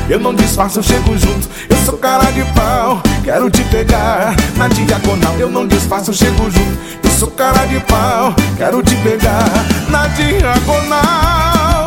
eu não disfarço, eu chego junto. Eu sou cara de pau, quero te pegar na diagonal. Eu não disfarço, eu chego junto. Eu sou cara de pau, quero te pegar na diagonal.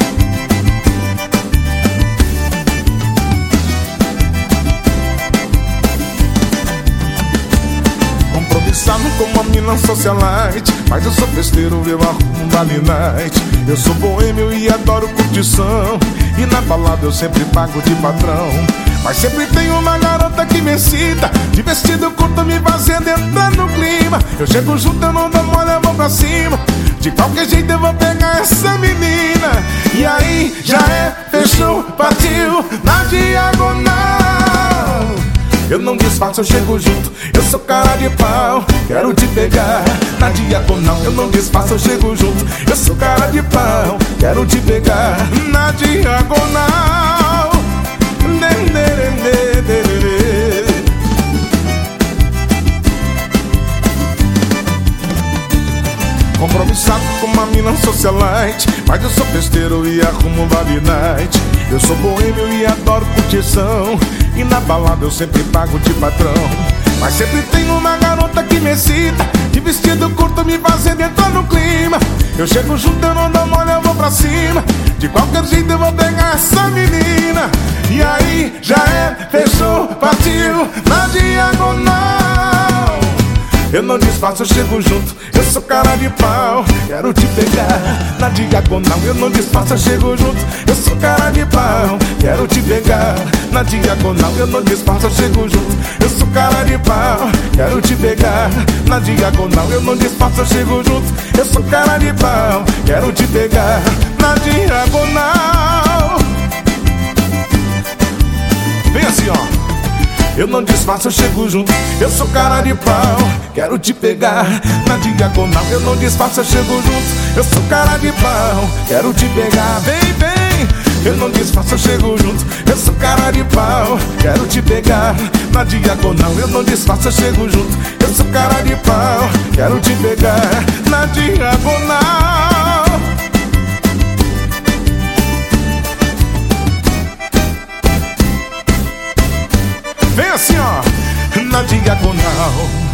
Compromissado com uma mina socialite, mas eu sou festeiro, eu arrumo um vale night. Eu sou boêmio e adoro curtição, e na balada eu sempre pago de patrão. Mas sempre tem uma garota que me excita, de vestido curto me fazendo entrar no clima. Eu chego junto, eu não dou mole, eu vou pra cima. De qualquer jeito eu vou pegar essa menina. E aí, já é, fechou, partiu na diagonal. Eu não disfarço, eu chego junto. Eu sou cara de pau, quero te pegar na diagonal. Eu não disfarço, eu chego junto. Eu sou cara de pau, quero te pegar na diagonal. Compromissado com uma mina socialite, mas eu sou festeiro e arrumo um vale night. Eu sou boêmio e adoro curtição, e na balada eu sempre pago de patrão. Mas sempre tem uma garota que me excita, de vestido curto me fazendo entrar no clima. Eu chego junto, eu não dou mole, eu vou pra cima. De qualquer jeito eu vou pegar essa menina. E aí, já é, fechou, partiu na diagonal. Eu não disfarço, eu chego junto. Eu sou cara de pau, quero te pegar na diagonal. Eu não disfarço, eu chego junto. Eu sou cara de pau, quero te pegar na diagonal. Eu não disfarço, eu chego junto. Eu sou cara de pau, quero te pegar na diagonal. Eu não disfarço, eu chego junto. Eu sou cara de pau, quero te pegar na diagonal. Vem assim, ó. Eu não disfarço, eu chego junto. Eu sou cara de pau, quero te pegar na diagonal. Eu não disfarço, eu chego junto. Eu sou cara de pau, quero te pegar. Vem, vem. Eu não disfarço, eu chego junto. Eu sou cara de pau, quero te pegar na diagonal. Eu não disfarço, eu chego junto. Eu sou cara de pau, quero te pegar na diagonal. Vem assim, ó, na diagonal.